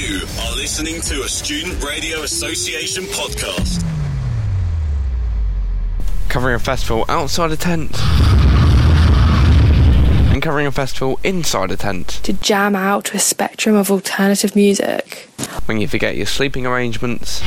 You are listening to a Student Radio Association podcast. Covering a festival outside a tent. And covering a festival inside a tent. To jam out to a spectrum of alternative music. When you forget your sleeping arrangements.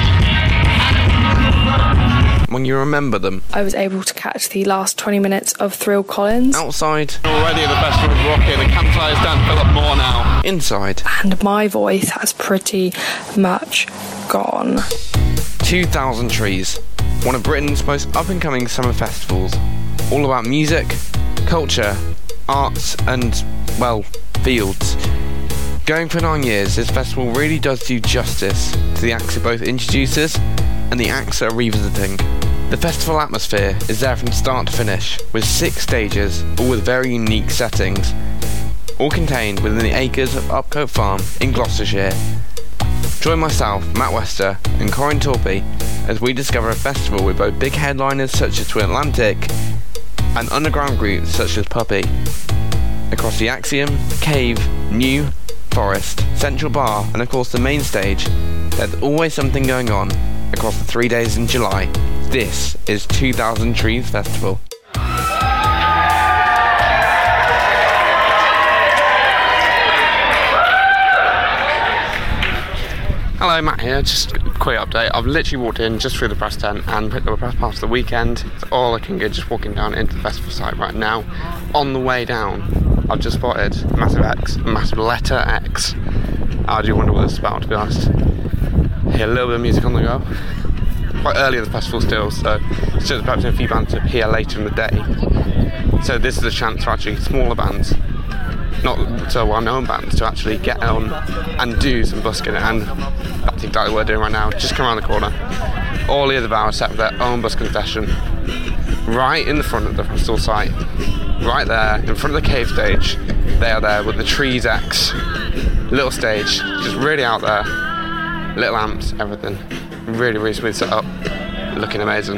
When you remember them. I was able to catch the last 20 minutes of Thrill Collins. Outside. Already the festival's rocking, the campfires don't fill up more now. Inside. And my voice has pretty much gone. 2000 Trees, one of Britain's most up-and-coming summer festivals. All about music, culture, arts and, well, fields. Going for 9 years, this festival really does do justice to the acts it both introduces and the acts that are revisiting. The festival atmosphere is there from start to finish, with 6 stages, all with very unique settings, all contained within the acres of Upcote Farm in Gloucestershire. Join myself, Matt Wester, and Corin Torpey as we discover a festival with both big headliners such as Twin Atlantic and underground groups such as Puppy. Across the Axiom, Cave, New, Forest, Central Bar, and of course the main stage, there's always something going on across the 3 days in July. This is 2000 Trees Festival. Hello, Matt here, just a quick update. I've literally walked in just through the press tent and picked up a press pass for the weekend. It's all I can get just walking down into the festival site right now. On the way down, I've just spotted a massive X, a massive letter X. I do wonder what this is about, to be honest. Hear a little bit of music on the go. Quite early in the festival still, so it's just perhaps a few bands up here later in the day. So this is a chance for actually smaller bands, not so well-known bands, to actually get on and do some busking, and that's exactly what we're doing right now. Just come around the corner. All the other bands set up their own busking session right in the front of the festival site, right there in front of the Cave stage. They are there with the Trees X little stage, just really out there, little amps, everything. Really smooth set up, looking amazing.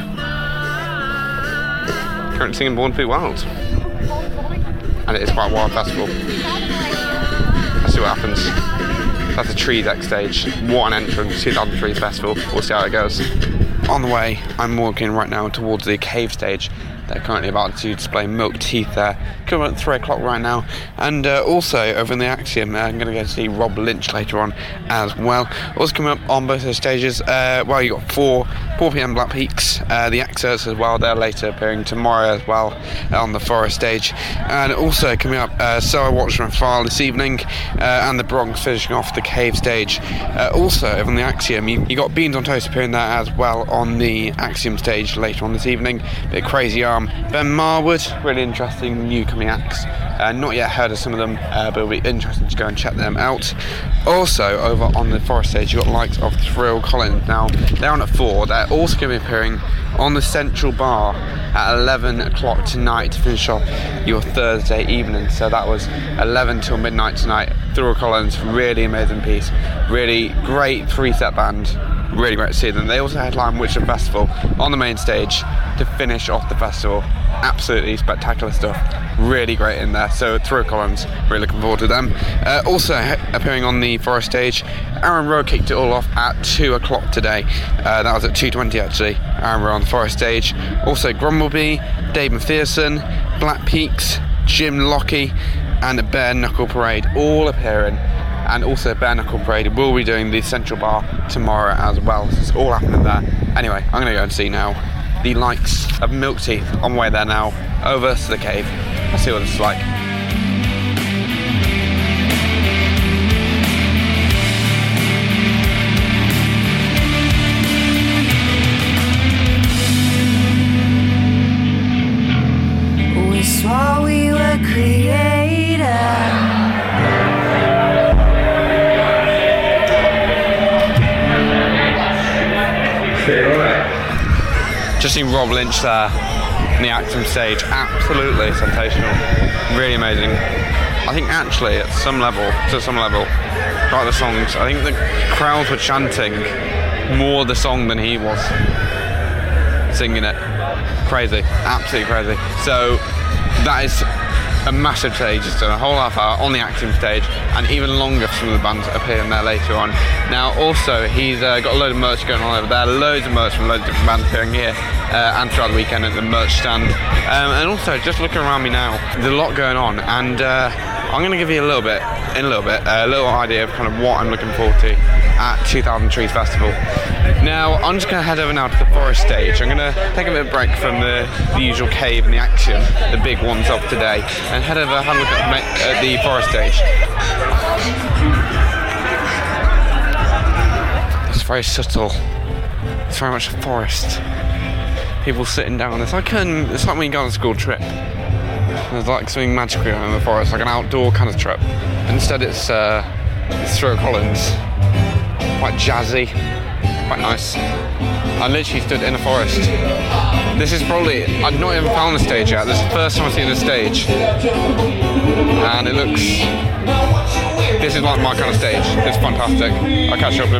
Currently singing Born to Be Wild, and it is quite a wild festival. Let's see what happens. That's the Trees X stage. What an entrance, 2000 Trees Festival. We'll see how it goes. On the way, I'm walking right now towards the Cave stage. They're currently about to display Milk Teeth there. Coming at 3 o'clock right now. And also, over in the Axiom, I'm going to go see Rob Lynch later on as well. Also coming up on both those stages, well, you got 4 p.m. Black Peaks, the Excerpts as well. They're later appearing tomorrow as well on the Forest stage. And also coming up, So I Watched From Afar this evening, and the Bronx finishing off the Cave stage. Also, over on the Axiom, you got Beans on Toast appearing there as well on the Axiom stage later on this evening. Bit Crazy Arm. Ben Marwood, really interesting new coming acts. Not yet heard of some of them, but it'll be interesting to go and check them out. Also, over on the Forest stage, you've got the likes of Thrill Collins. Now, they're on at 4. They're also going to be appearing on the Central Bar at 11 o'clock tonight to finish off your Thursday evening. So that was 11 till midnight tonight. Thrill Collins, really amazing piece. Really great 3-set band. Really great to see them. They also headline Witcher Festival on the main stage to finish off the festival. Absolutely spectacular stuff. Really great in there. So Thrill Collins, really looking forward to them. Also appearing on the Forest stage, Aaron Rowe kicked it all off at 2 o'clock today. That was at 2:20 actually. Aaron Rowe on the Forest stage. Also Grumblebee, Dave McPherson, Black Peaks, Jim Lockie, and Bare Knuckle Parade all appearing. And also Bare Knuckle Parade will be doing the Central Bar tomorrow as well. So it's all happening there. Anyway, I'm going to go and see now the likes of Milk Teeth on the way there now, over to the Cave. Let's see what this is like. We swore we were creative. Just seen Rob Lynch there on the Axiom stage. Absolutely sensational. Really amazing. I think actually to some level, like the songs, I think the crowds were chanting more the song than he was singing it. Crazy. Absolutely crazy. So that is a massive stage. It's done a whole half hour on the acting stage, and even longer for some of the bands appearing there later on. Now, also, he's got a load of merch going on over there, loads of merch from loads of different bands appearing here and throughout the weekend at the merch stand. And also, just looking around me now, there's a lot going on, and I'm going to give you a little idea of kind of what I'm looking forward to at 2000 Trees Festival. Now, I'm just going to head over now to the Forest stage. I'm going to take a bit of a break from the usual cave and the action, the big ones of today, and head over and have a look at the Forest stage. It's very subtle. It's very much a forest. People sitting down. It's like when you go on a school trip. There's like something magical in the forest, like an outdoor kind of trip. Instead, it's through Collins. Quite jazzy, quite nice. I literally stood in a forest. This is probably, I've not even found the stage yet. This is the first time I've seen the stage. And it looks, this is like my kind of stage. It's fantastic. I'll catch you up in a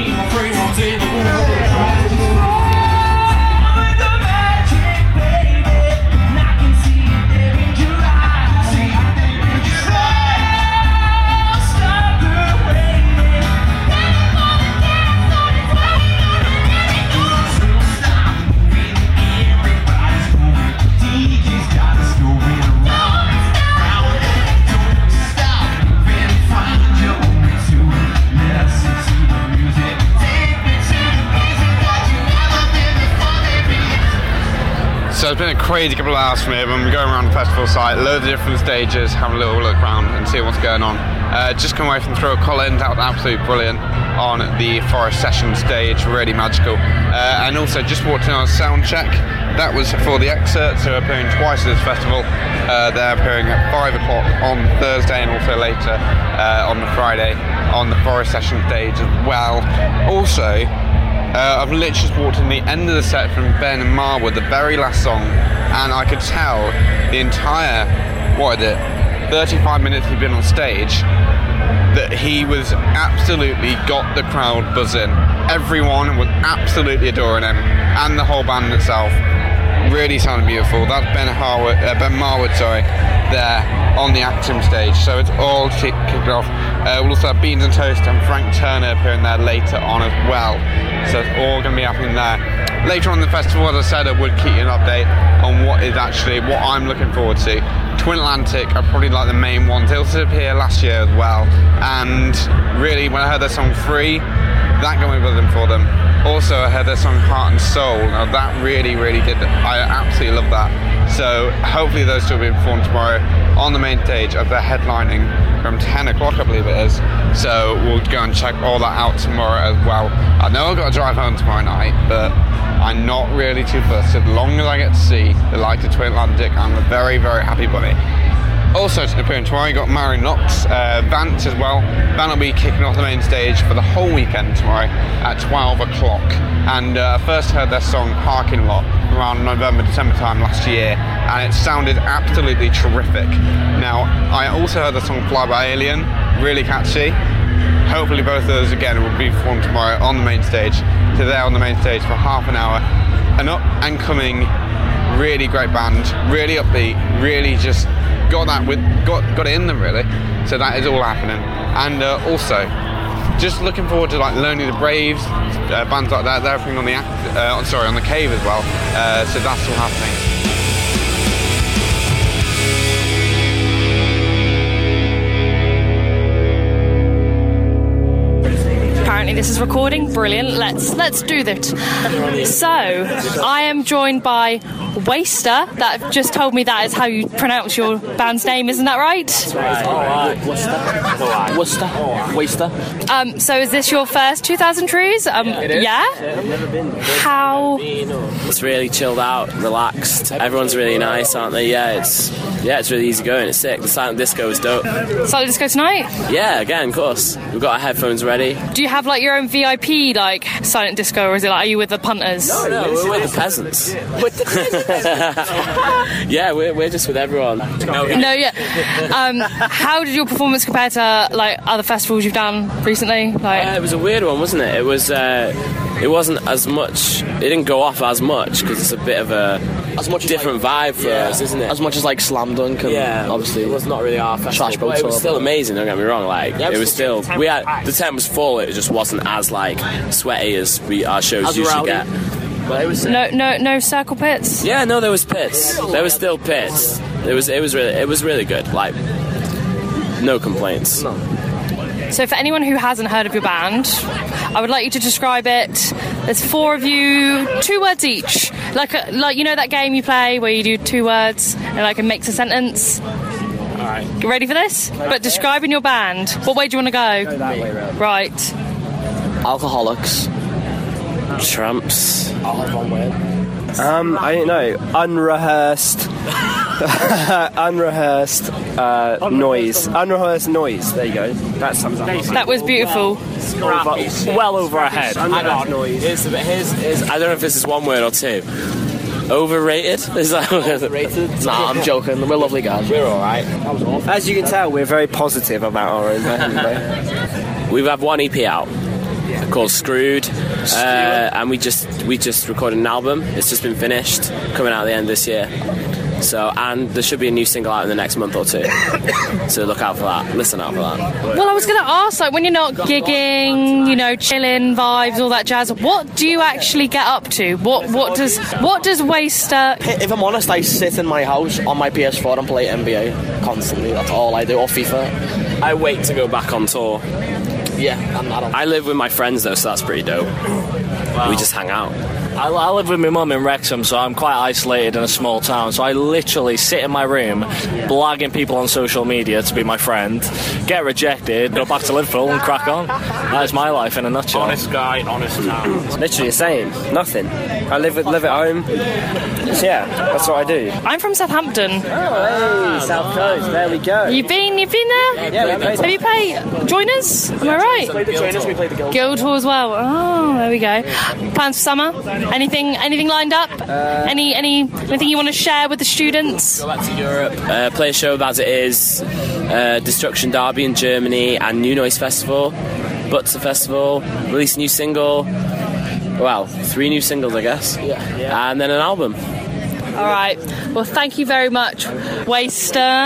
bit. So it's been a crazy couple of hours for me. When we go around the festival site, loads of different stages, have a little look around and see what's going on. Just come away from Throw Collins, that was absolutely brilliant on the Forest Session stage, really magical. And also just walked in on a sound check. That was for the Excerpts, who are appearing twice at this festival. They're appearing at 5 o'clock on Thursday and also later on the Friday on the Forest Session stage as well. Also, I've literally just walked in the end of the set from Ben and Marwood, the very last song, and I could tell the entire, 35 minutes he'd been on stage, that he was absolutely got the crowd buzzing. Everyone was absolutely adoring him, and the whole band itself really sounded beautiful. That's Ben Marwood, there on the Actim stage, so it's all kicked off. We'll also have Beans and Toast and Frank Turner appearing there later on as well, so it's all going to be happening there. Later on in the festival, as I said, I would keep you an update on what I'm looking forward to. Twin Atlantic are probably like the main ones. They also appeared last year as well, and really when I heard their song Free, that got me buzzing for them. Also, I heard their song Heart and Soul. Now that really did. I absolutely love that. So hopefully those two will be performed tomorrow on the main stage as they're headlining from 10 o'clock, I believe it is. So we'll go and check all that out tomorrow as well. I know I've got to drive home tomorrow night, but I'm not really too fussed. As long as I get to see the likes of Twin Atlantic, I'm a very happy bunny. Also appearing tomorrow, you got Mary Knox, Vance as well. Van will be kicking off the main stage for the whole weekend tomorrow at 12 o'clock. And I first heard their song Parking Lot around November-December time last year, and it sounded absolutely terrific. Now, I also heard the song Fly by Alien, really catchy. Hopefully both of those again will be performed tomorrow on the main stage. So they're on the main stage for half an hour. An up and coming, really great band, really upbeat, really just got it in them really. So that is all happening. And also, just looking forward to like Lonely the Braves, bands like that. They're everything on the on the Cave as well. So that's all happening. Apparently this is recording. Brilliant. Let's do that. So I am joined by Waster. That just told me that is how you pronounce your band's name, isn't that right? Waster. So is this your first 2000 Trees? It is. Yeah? I've never been. How? It's really chilled out, relaxed. Everyone's really nice, aren't they? Yeah, it's really easy going. It's sick. The silent disco is dope. Silent disco tonight? Yeah, again, of course. We've got our headphones ready. Do you have like like your own VIP like silent disco, or is it like, are you with the punters? No, we're with the peasants. Yeah, we're just with everyone. How did your performance compare to like other festivals you've done recently? It was a weird one, wasn't it? It wasn't as much. It didn't go off as much because it's a bit of a different vibe for us, isn't it? As much as like Slam Dunk, and obviously it was not really our festival. But it was still amazing. Don't get me wrong. Like it was still. We had the tent was full. It just wasn't as like sweaty as our shows usually get. But it was no circle pits. Yeah, no, there was pits. There was still pits. It was really good. Like no complaints. No. So for anyone who hasn't heard of your band, I would like you to describe it. There's 4 of you, 2 words each. Like you know that game you play where you do 2 words and like it makes a sentence? Alright. You ready for this? But describing your band. What way do you want to go? Go that way round. Right. Alcoholics. Tramps. I'll have one word. I don't know. Unrehearsed noise. Unrehearsed noise. There you go. That sums up. That was beautiful. Well over our head. Unrehearsed noise. Here's I don't know if this is 1 word or 2. Overrated? Is that overrated? Nah, I'm joking. We're lovely guys. We're alright. As you can tell, we're very positive about our own band. We have 1 EP out called Screwed, and we just recorded an album. It's just been finished, coming out at the end of this year. So, and there should be a new single out in the next month or 2. So look out for that. Listen out for that. Well, I was going to ask, like, when you're not gigging, you know, chilling, vibes, all that jazz, what do you actually get up to? What does Waster... If I'm honest, I sit in my house on my PS4 and play NBA constantly. That's all I do, or FIFA. I wait to go back on tour. Yeah, I live with my friends though, so that's pretty dope. Wow. We just hang out. I live with my mum in Wrexham, so I'm quite isolated in a small town. So I literally sit in my room, blagging people on social media to be my friend, get rejected, go back to Liverpool and crack on. That is my life in a nutshell. Honest guy, honest town. Literally the same. Nothing. I live at home. So yeah, that's what I do. I'm from Southampton. Oh, hey, South Coast. There we go. You've been there? Yeah, we played. Have you played Joiners? Am I right? We played the Joiners, we played the Guildhall as well. Oh, there we go. Plans for summer? Anything lined up? Anything you want to share with the students? Go back to Europe, play a show with As It Is, Destruction Derby in Germany, and New Noise Festival, Butzer Festival, release a new single. Well, 3 new singles, I guess. Yeah. And then an album. All right. Well, thank you very much, Waster.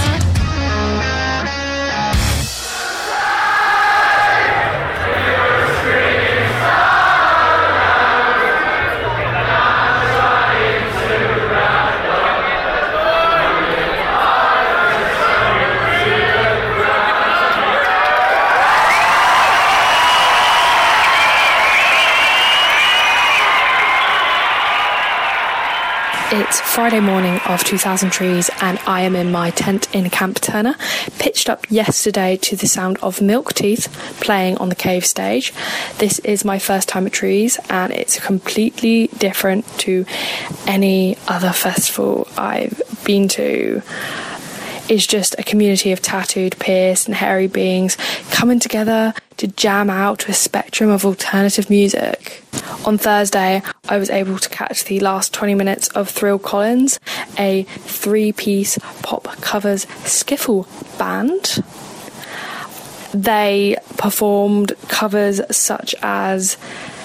It's Friday morning of 2000 Trees and I am in my tent in Camp Turner, pitched up yesterday to the sound of Milk Teeth playing on the Cave stage. This is my first time at Trees and it's completely different to any other festival I've been to. It's just a community of tattooed, pierced and hairy beings coming together to jam out to a spectrum of alternative music. On Thursday, I was able to catch the last 20 minutes of Thrill Collins, a 3-piece pop covers skiffle band. They performed covers such as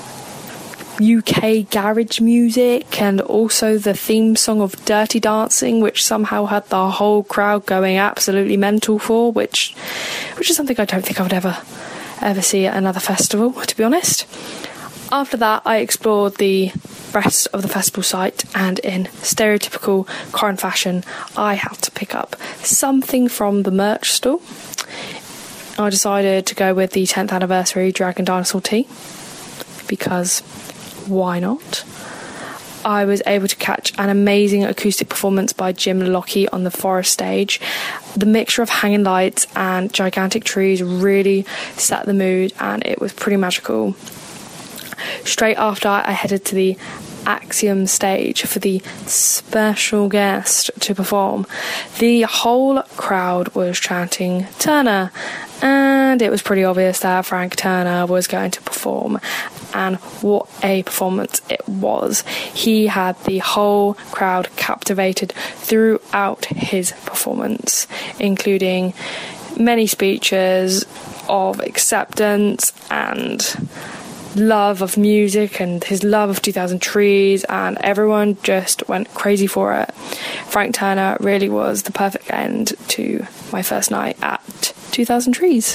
UK garage music and also the theme song of Dirty Dancing, which somehow had the whole crowd going absolutely mental for, which is something I don't think I would ever see at another festival, to be honest. After that, I explored the rest of the festival site, and in stereotypical Corin fashion, I had to pick up something from the merch store. I decided to go with the 10th anniversary Dragon Dinosaur tee, because why not? I was able to catch an amazing acoustic performance by Jim Lockie on the Forest stage. The mixture of hanging lights and gigantic trees really set the mood, and it was pretty magical. Straight after, I headed to the Axiom stage for the special guest to perform. The whole crowd was chanting Turner and and it was pretty obvious that Frank Turner was going to perform, and what a performance it was. He had the whole crowd captivated throughout his performance, including many speeches of acceptance and love of music and his love of 2000 Trees, and everyone just went crazy for it. Frank Turner really was the perfect end to my first night at 2000 Trees.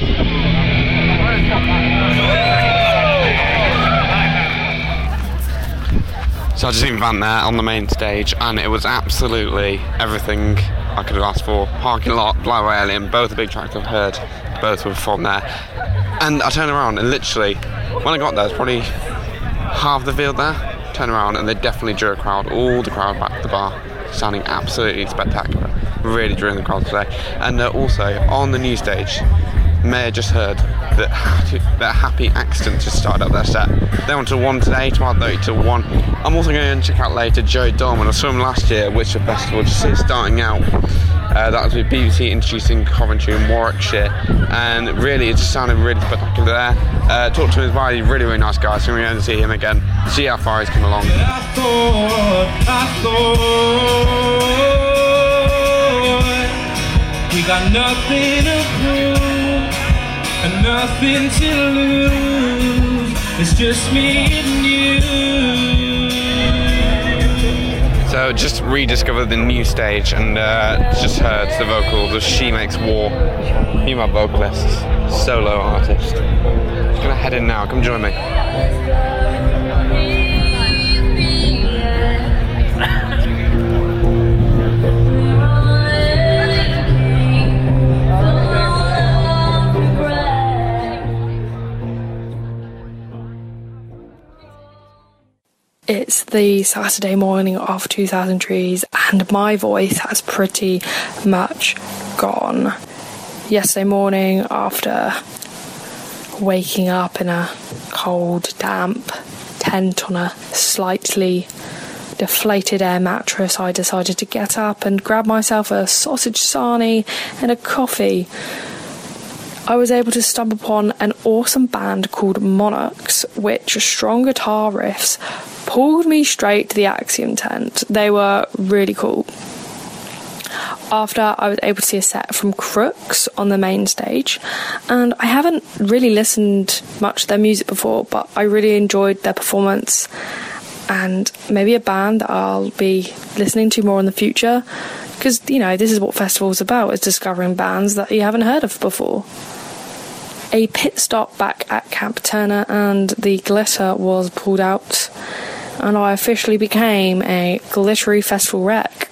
So I just seen Van there on the main stage, and it was absolutely everything I could have asked for. Parking Lot, Blind by Alien, both the big tracks I've heard, both were from there. And I turned around and literally, when I got there, there's probably half the field there. Turned around and they definitely drew a crowd, all the crowd back to the bar, sounding absolutely spectacular. Really drew the crowd today. And also, on the new stage, may have just heard that Happy Accident just started up their set. They went to 1 today, 12:30 to 1. I'm also going to check out later Joey Dolman. I saw him last year at Worcester Festival, just starting out. That was with BBC introducing Coventry and Warwickshire, and really it just sounded really spectacular there. Talked to him as well, he's a really, really nice guy, so we're going to see him again, see how far he's come along. I thought we got nothing to prove and nothing to lose. It's just me and you. So just rediscovered the new stage and just heard the vocals of She Makes War, female vocalist, solo artist. Just gonna head in now, come join me. It's the Saturday morning of 2000 Trees, and my voice has pretty much gone. Yesterday morning, after waking up in a cold, damp tent on a slightly deflated air mattress, I decided to get up and grab myself a sausage sarnie and a coffee. I was able to stumble upon an awesome band called Monarchs, which strong guitar riffs pulled me straight to the Axiom tent. They were really cool. After, I was able to see a set from Crooks on the main stage, and I haven't really listened much to their music before, but I really enjoyed their performance, and maybe a band that I'll be listening to more in the future, because, you know, this is what festivals are about, is discovering bands that you haven't heard of before. A pit stop back at Camp Turner and the glitter was pulled out, and I officially became a glittery festival wreck.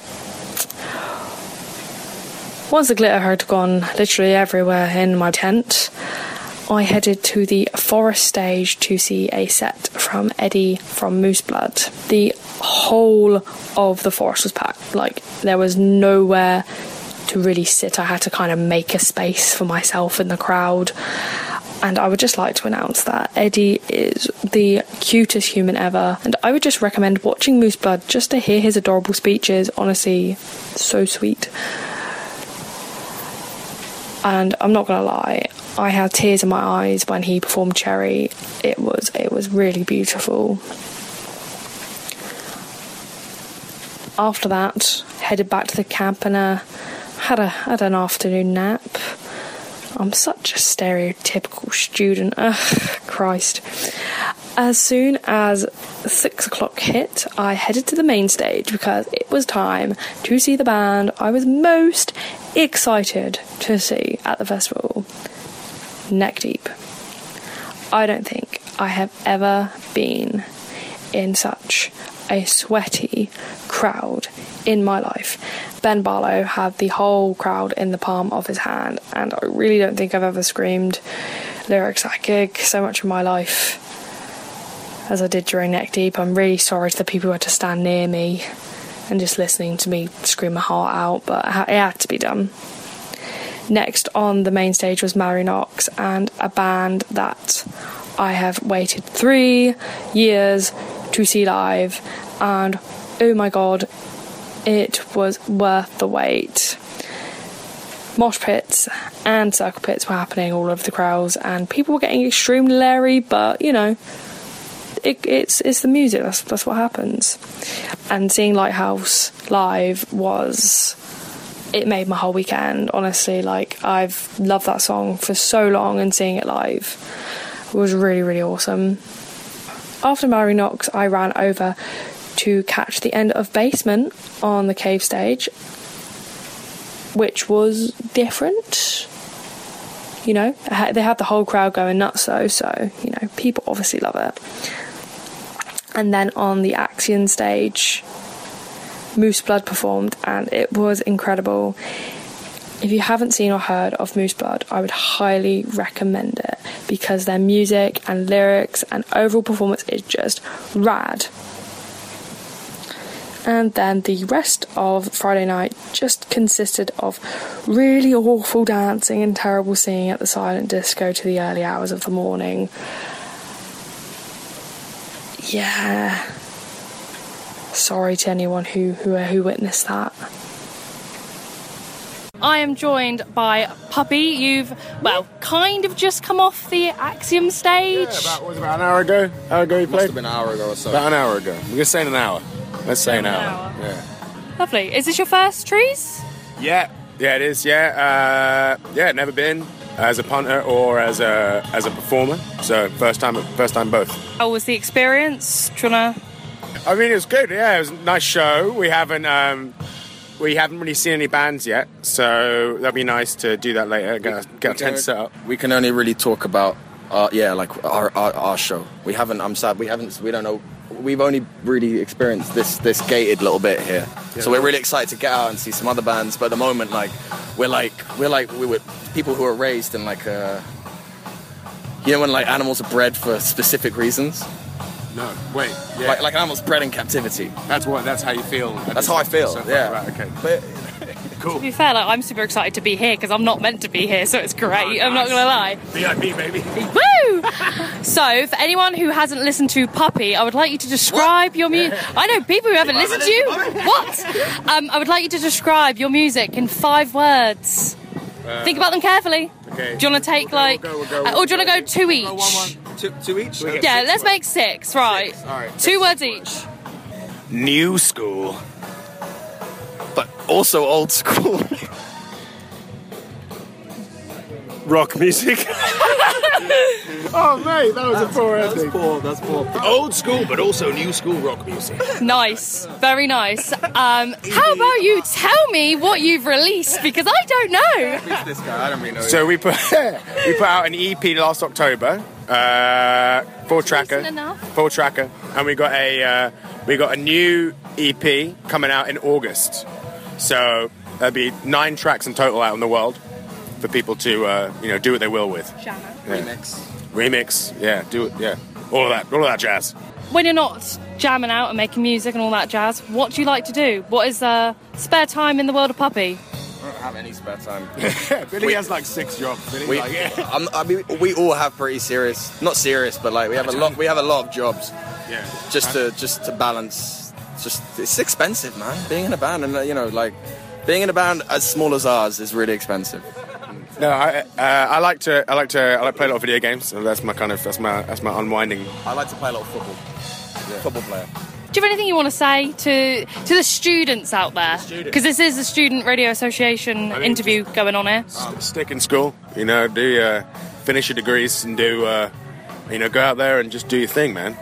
Once the glitter had gone literally everywhere in my tent, I headed to the forest stage to see a set from Eddie from Moose Blood. The whole of the forest was packed. Like, there was nowhere to really sit. I had to kind of make a space for myself in the crowd. And I would just like to announce that Eddie is the cutest human ever, and I would just recommend watching Moose Blood just to hear his adorable speeches. Honestly, so sweet. And I'm not gonna lie, I had tears in my eyes when he performed Cherry. It was really beautiful. After that, headed back to the camp and had an afternoon nap. I'm such a stereotypical student. Ugh, Christ. As soon as 6 o'clock hit, I headed to the main stage because it was time to see the band I was most excited to see at the festival, Neck Deep. I don't think I have ever been in such a sweaty crowd in my life. Ben Barlow had the whole crowd in the palm of his hand, and I really don't think I've ever screamed lyrics at a gig so much in my life as I did during Neck Deep. I'm really sorry to the people who had to stand near me and just listening to me scream my heart out, but it had to be done. Next on the main stage was Mallory Knox, and a band that I have waited 3 years to see live, and oh my god, it was worth the wait. mosh pits and circle pits were happening all over the crowds, and people were getting extremely leery, but you know, it's the music, that's what happens. And seeing Lighthouse live it made my whole weekend, honestly. Like, I've loved that song for so long, and seeing it live was really, really awesome. After Mallory Knox, I ran over to catch the end of Basement on the Cave stage, which was different. You know, they had the whole crowd going nuts though, so, you know, people obviously love it. And then on the Axion stage, Moose Blood performed, and it was incredible. If you haven't seen or heard of Moose Blood, I would highly recommend it, because their music and lyrics and overall performance is just rad. And then the rest of Friday night just consisted of really awful dancing and terrible singing at the silent disco to the early hours of the morning. Yeah. Sorry to anyone who witnessed that. I am joined by Puppy. You've, kind of just come off the Axiom stage. Yeah, about an hour ago? You played? Must have been an hour ago or so. About an hour ago. We're going to say an hour. Let's say an hour. Yeah. Lovely. Is this your first Trees? Yeah, it is. Yeah, never been as a punter or as a performer. So first time both. How was the experience? Do you wanna? I mean, it was good. Yeah, it was a nice show. We haven't really seen any bands yet, so that'd be nice to do that later. Get a tent set up. We can only really talk about our show. We haven't. I'm sad. We don't know. We've only really experienced this gated little bit here, so we're really excited to get out and see some other bands. But at the moment, we were people who are raised in like when like animals are bred for specific reasons. No, wait. Yeah. Like animals bred in captivity. That's how you feel. That's how I feel. Yeah. Right, okay. But, cool. To be fair, I'm super excited to be here because I'm not meant to be here, so it's great. Oh, nice. I'm not gonna lie. VIP, baby. Woo! So, for anyone who hasn't listened to Puppy, I would like you to describe your music. I know people who haven't listened to you. What? I would like you to describe your music in 5 words. Think about them carefully. Okay. Do you want to take or do you want to go 2 each? Two each? Yeah, let's make 6. Right. 6. All right. 2 words each. New school, but also old school. Rock music. Oh, mate, that was a poor ending. That's poor. Old school, but also new school rock music. Nice. Very nice. How about you tell me what you've released, because I don't know. Who's this guy? I don't really know. So we put out an EP last October, 4-tracker, and we got a new EP coming out in August. So there'll be 9 tracks in total out in the world for people to do what they will with. Yeah. Remix, yeah, do it, yeah, all of that jazz. When you're not jamming out and making music and all that jazz, what do you like to do? What is spare time in the world of Puppy? I don't have any spare time. Billy has like 6 jobs. We all have pretty serious, not serious, but like we have a lot of jobs. Yeah. Just to balance. It's expensive, man. Being in a band and being in a band as small as ours is really expensive. No, I like to play a lot of video games. So that's my unwinding. I like to play a lot of football. Yeah. Football player. Do you have anything you want to say to the students out there? Because this is the Student Radio Association interview going on here. Stick in school, do finish your degrees and do go out there and just do your thing, man.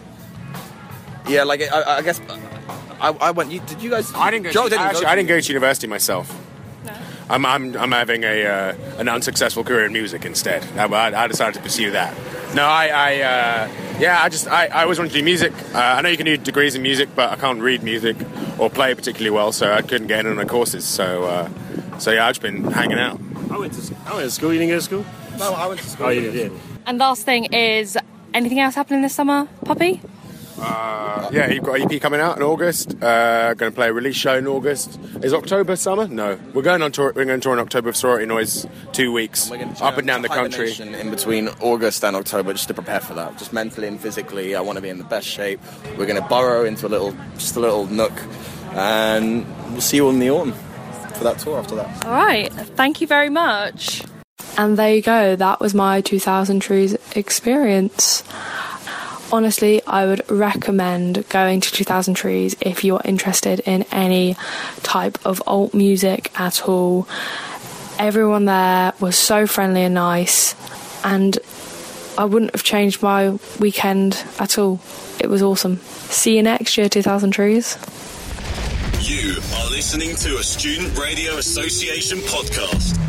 Yeah, I guess I went. Did you guys? I didn't go. I didn't go to university myself. No. I'm having an unsuccessful career in music instead. I decided to pursue that. No, I always wanted to do music. I know you can do degrees in music, but I can't read music or play particularly well, so I couldn't get in on the courses. So yeah, I've just been hanging out. I went to school. You didn't go to school? No, I went to school. Oh, you did. And last thing is, anything else happening this summer, Puppy? Yeah, you've got an EP coming out in August. Going to play a release show in August. Is October summer? No, we're going on tour. We're going to tour in October with Sorority Noise, 2 weeks, up and down the country. In between August and October, just to prepare for that, just mentally and physically. I want to be in the best shape. We're going to burrow into a little nook, and we'll see you all in the autumn. for that tour after that. All right, thank you very much. And there you go, that was my 2000 Trees experience. Honestly, I would recommend going to 2000 Trees if you're interested in any type of alt music at all. Everyone there was so friendly and nice, and I wouldn't have changed my weekend at all. It was awesome. See you next year, 2000 Trees. You are listening to a Student Radio Association podcast.